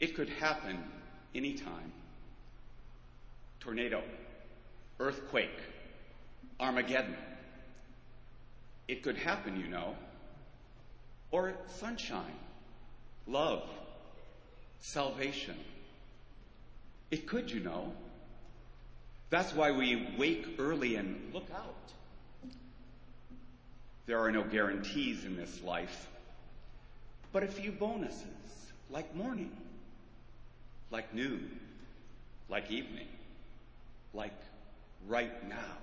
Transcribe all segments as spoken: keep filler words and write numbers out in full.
It could happen anytime. Tornado, earthquake, Armageddon. It could happen, you know. Or sunshine, love, salvation. It could, you know. That's why we wake early and look out. There are no guarantees in this life, but a few bonuses, like morning, like noon, like evening, like right now.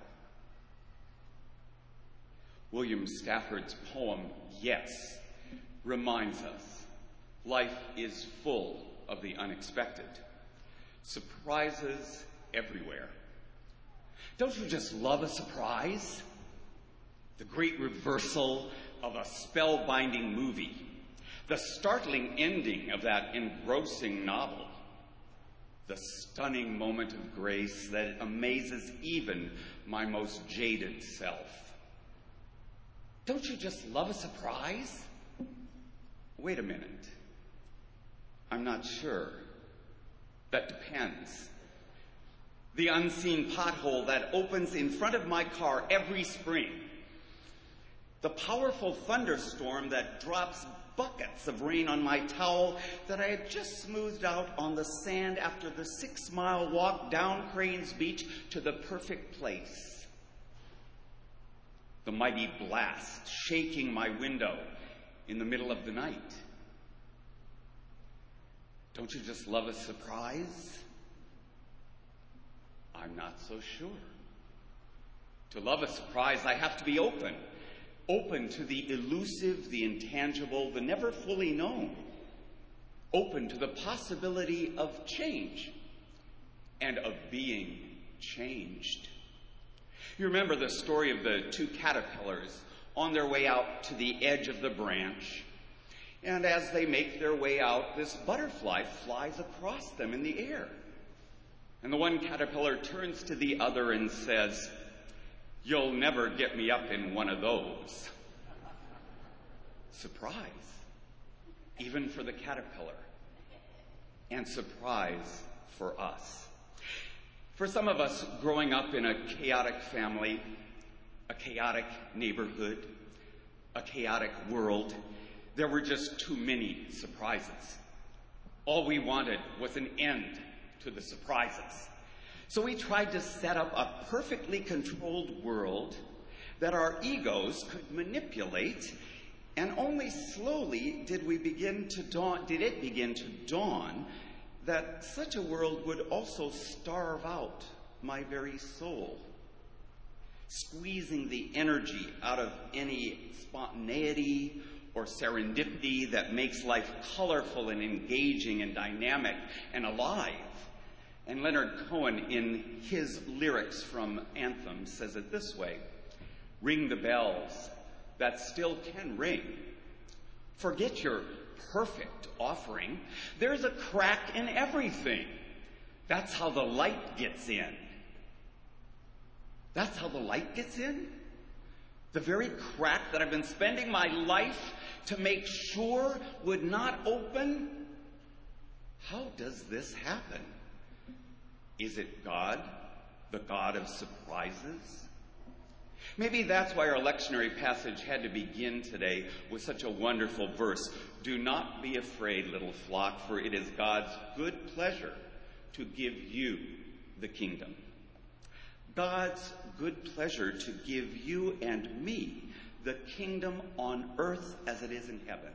William Stafford's poem, Yes, reminds us life is full of the unexpected, surprises everywhere. Don't you just love a surprise? The great reversal of a spellbinding movie, the startling ending of that engrossing novel, the stunning moment of grace that amazes even my most jaded self. Don't you just love a surprise? Wait a minute. I'm not sure. That depends. The unseen pothole that opens in front of my car every spring. The powerful thunderstorm that drops buckets of rain on my towel that I had just smoothed out on the sand after the six-mile walk down Cranes Beach to the perfect place. The mighty blast shaking my window in the middle of the night. Don't you just love a surprise? I'm not so sure. To love a surprise, I have to be open. Open to the elusive, the intangible, the never fully known. Open to the possibility of change and of being changed. You remember the story of the two caterpillars on their way out to the edge of the branch. And as they make their way out, this butterfly flies across them in the air. And the one caterpillar turns to the other and says, "You'll never get me up in one of those." Surprise, even for the caterpillar, and surprise for us. For some of us, growing up in a chaotic family, a chaotic neighborhood, a chaotic world, there were just too many surprises. All we wanted was an end to the surprises. So we tried to set up a perfectly controlled world that our egos could manipulate, and only slowly did we begin to dawn, did it begin to dawn that such a world would also starve out my very soul, squeezing the energy out of any spontaneity or serendipity that makes life colorful and engaging and dynamic and alive. And Leonard Cohen, in his lyrics from Anthem, says it this way: "Ring the bells that still can ring. Forget your perfect offering. There's a crack in everything. That's how the light gets in." That's how the light gets in? The very crack that I've been spending my life to make sure would not open? How does this happen? Is it God, the God of surprises? Maybe that's why our lectionary passage had to begin today with such a wonderful verse. "Do not be afraid, little flock, for it is God's good pleasure to give you the kingdom." God's good pleasure to give you and me the kingdom on earth as it is in heaven.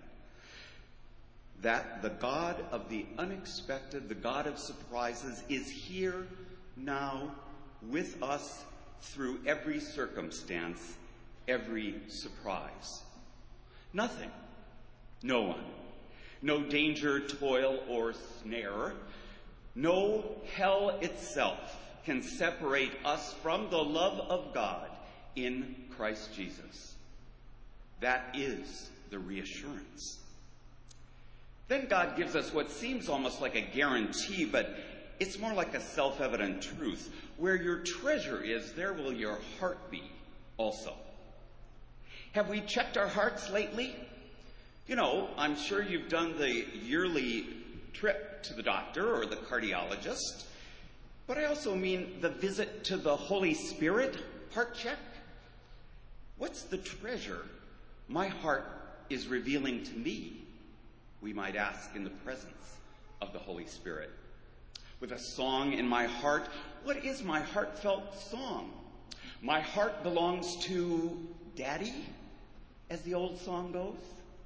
That the God of the unexpected, the God of surprises, is here now with us through every circumstance, every surprise. Nothing, no one, no danger, toil, or snare, no hell itself can separate us from the love of God in Christ Jesus. That is the reassurance. Then God gives us what seems almost like a guarantee, but it's more like a self-evident truth. Where your treasure is, there will your heart be also. Have we checked our hearts lately? You know, I'm sure you've done the yearly trip to the doctor or the cardiologist, but I also mean the visit to the Holy Spirit heart check. What's the treasure my heart is revealing to me? We might ask in the presence of the Holy Spirit. With a song in my heart, what is my heartfelt song? My heart belongs to Daddy, as the old song goes.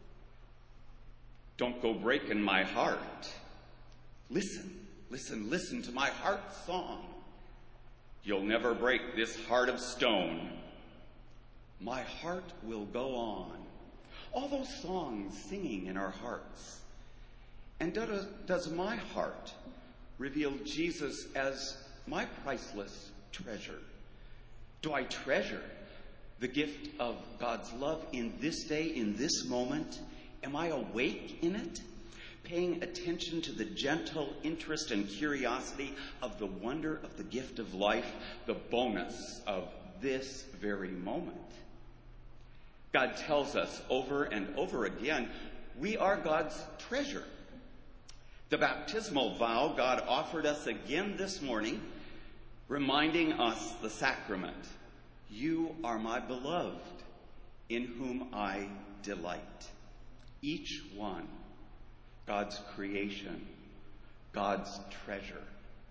Don't go breaking my heart. Listen, listen, listen to my heart's song. You'll never break this heart of stone. My heart will go on. All those songs singing in our hearts. And does, does my heart reveal Jesus as my priceless treasure? Do I treasure the gift of God's love in this day, in this moment? Am I awake in it? Paying attention to the gentle interest and curiosity of the wonder of the gift of life, the bonus of this very moment. God tells us over and over again, we are God's treasure. The baptismal vow God offered us again this morning, reminding us the sacrament. You are my beloved, in whom I delight. Each one, God's creation, God's treasure.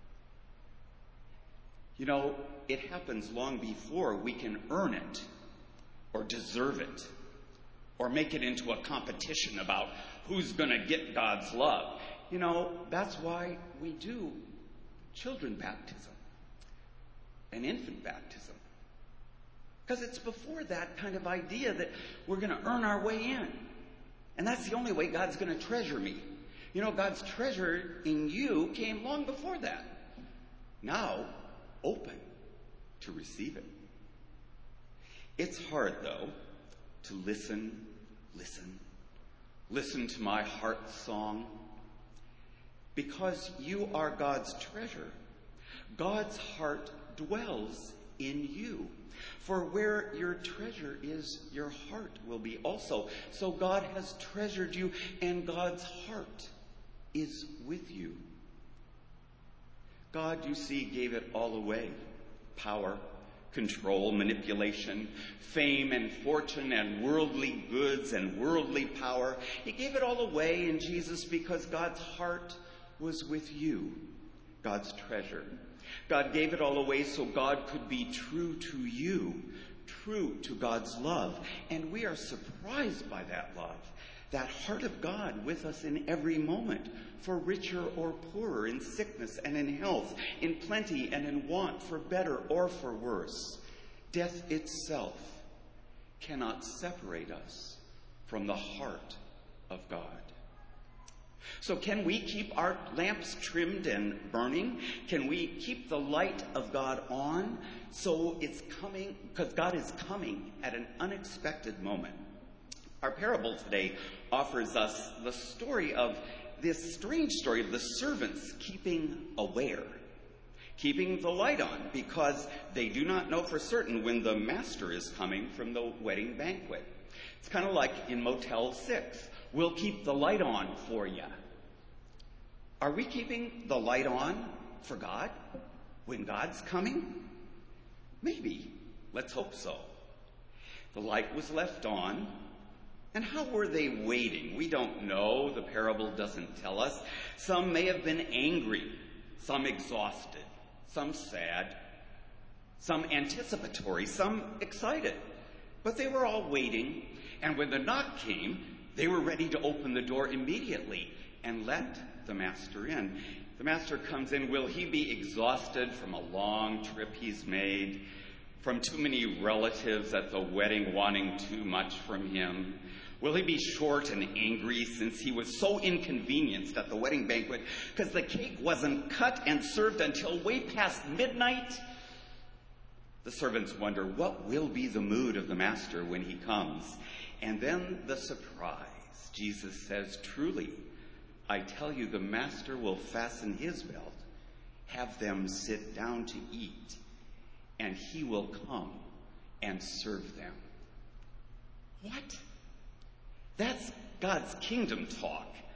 You know, it happens long before we can earn it or deserve it or make it into a competition about who's going to get God's love. You know, that's why we do children baptism and infant baptism. Because it's before that kind of idea that we're going to earn our way in. And that's the only way God's going to treasure me. You know, God's treasure in you came long before that. Now, open to receive it. It's hard, though, to listen, listen, listen to my heart's song. Because you are God's treasure. God's heart dwells in you. For where your treasure is, your heart will be also. So God has treasured you, and God's heart is with you. God, you see, gave it all away. Power, control, manipulation, fame and fortune and worldly goods and worldly power. He gave it all away in Jesus because God's heart was with you, God's treasure. God gave it all away so God could be true to you, true to God's love. And we are surprised by that love, that heart of God with us in every moment, for richer or poorer, in sickness and in health, in plenty and in want, for better or for worse. Death itself cannot separate us from the heart of God. So can we keep our lamps trimmed and burning? Can we keep the light of God on so it's coming, because God is coming at an unexpected moment? Our parable today offers us the story of this strange story of the servants keeping aware, keeping the light on, because they do not know for certain when the master is coming from the wedding banquet. It's kind of like in Motel six. We'll keep the light on for you. Are we keeping the light on for God when God's coming? Maybe. Let's hope so. The light was left on. And how were they waiting? We don't know. The parable doesn't tell us. Some may have been angry, some exhausted, some sad, some anticipatory, some excited. But they were all waiting. And when the knock came, they were ready to open the door immediately and let the master in. The master comes in. Will he be exhausted from a long trip he's made, from too many relatives at the wedding wanting too much from him? Will he be short and angry since he was so inconvenienced at the wedding banquet because the cake wasn't cut and served until way past midnight? The servants wonder, what will be the mood of the master when he comes? And then the surprise. Jesus says, truly, I tell you, the master will fasten his belt, have them sit down to eat, and he will come and serve them. What? That's God's kingdom talk.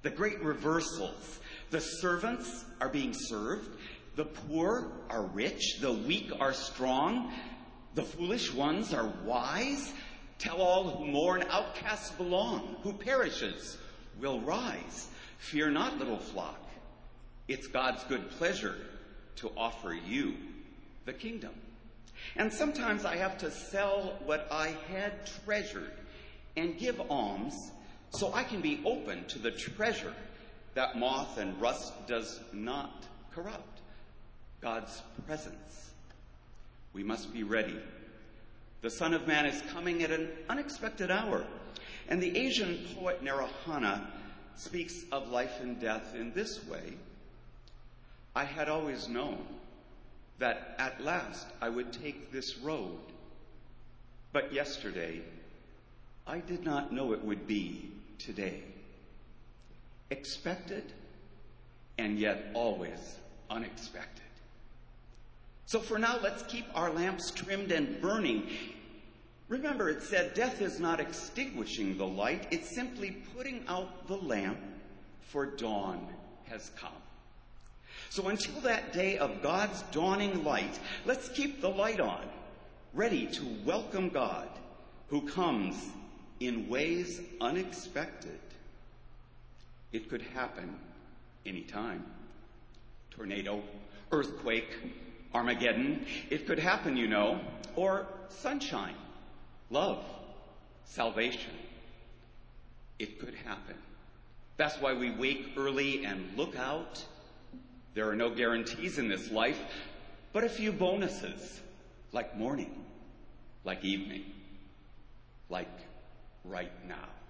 The great reversals. The servants are being served. The poor are rich. The weak are strong. The foolish ones are wise. Tell all who mourn, outcasts belong. Who perishes will rise. Fear not, little flock. It's God's good pleasure to offer you the kingdom. And sometimes I have to sell what I had treasured and give alms so I can be open to the treasure that moth and rust does not corrupt, God's presence. We must be ready. The Son of Man is coming at an unexpected hour. And the Asian poet Narahana speaks of life and death in this way. I had always known that at last I would take this road, but yesterday I did not know it would be today. Expected and yet always unexpected. So for now, let's keep our lamps trimmed and burning. Remember, it said death is not extinguishing the light. It's simply putting out the lamp, for dawn has come. So until that day of God's dawning light, let's keep the light on, ready to welcome God, who comes in ways unexpected. It could happen anytime. Tornado, earthquake, Armageddon. It could happen, you know. Or sunshine, love, salvation. It could happen. That's why we wake early and look out. There are no guarantees in this life, but a few bonuses, like morning, like evening, like right now.